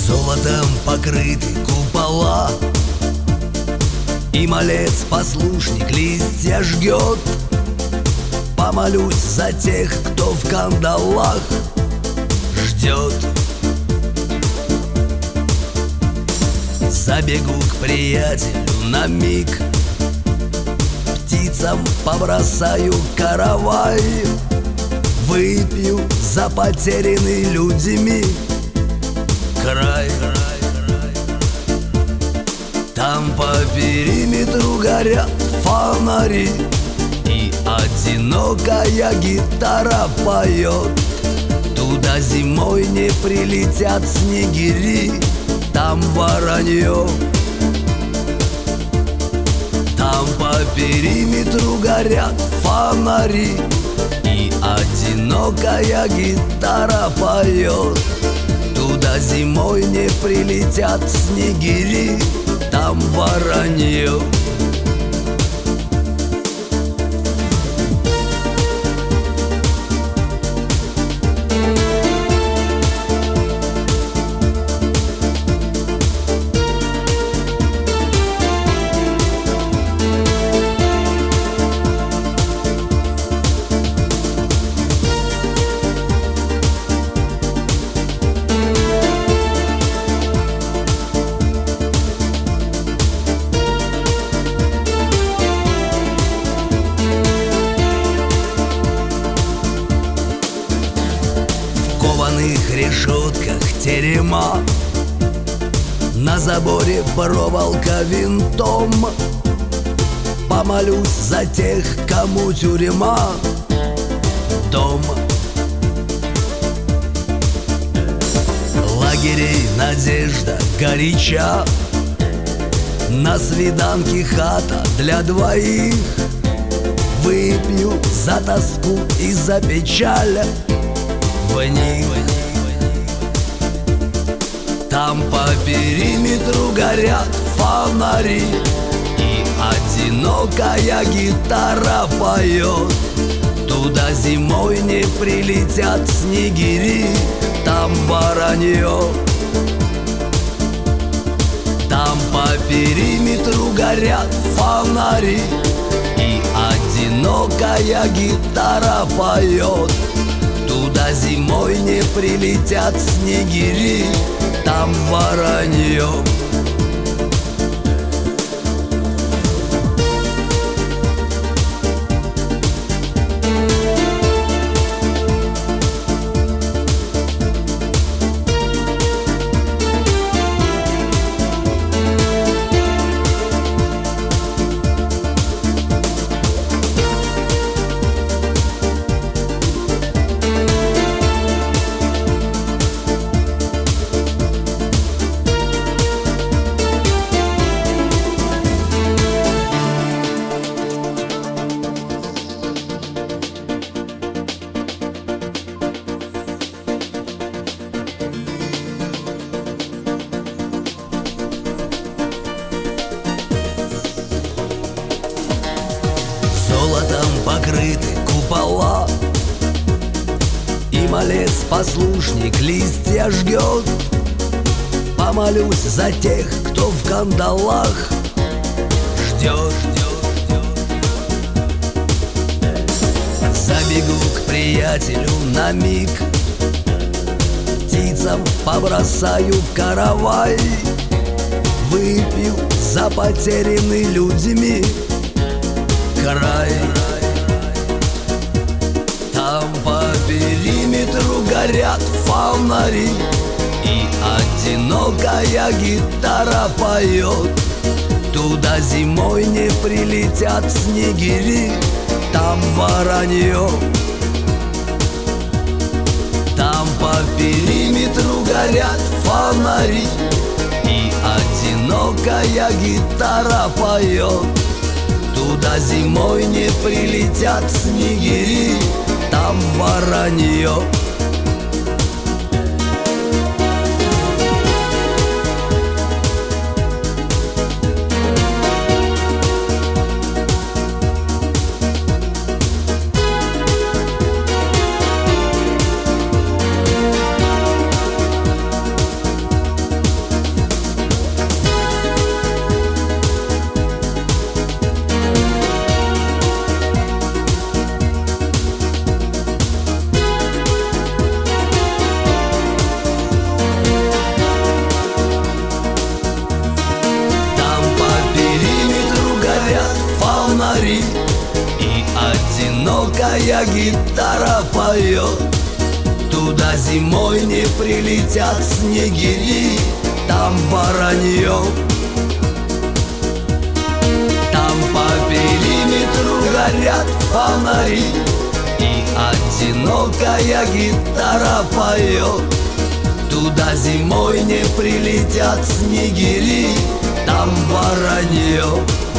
Золотом покрыты купола, и малец-послушник листья жгет. Помолюсь за тех, кто в кандалах ждет. Забегу к приятелю на миг, птицам побросаю каравай, выпью за потерянный людьми край. Там по периметру горят фонари, и одинокая гитара поет. Туда зимой не прилетят снегири, там воронье. Там по периметру горят фонари, и одинокая гитара поет. Туда зимой не прилетят снегири, там воронье. В решетках терема, на заборе проволока винтом. Помолюсь за тех, кому тюрьма дом. Лагерей надежда горяча, на свиданке хата для двоих. Выпью за тоску и за печаль в них. Там по периметру горят фонари, и одинокая гитара поет. Туда зимой не прилетят снегири, там воронье. Там по периметру горят фонари, и одинокая гитара поет. Туда зимой не прилетят снегири, там воронье. Золотом покрыты купола, и малец-послушник листья жгет. Помолюсь за тех, кто в кандалах ждет. Забегу к приятелю на миг, птицам побросаю каравай, выпью за потерянный людьми край. Там по периметру горят фонари, и одинокая гитара поет. Туда зимой не прилетят снегири, там воронье. Там по периметру горят фонари, и одинокая гитара поет. Туда зимой не прилетят снегири, там воронье. одинокая гитара поет. Туда зимой не прилетят снегири, там воронье. Там по периметру горят фонари, и одинокая гитара поет. Туда зимой не прилетят снегири, там воронье.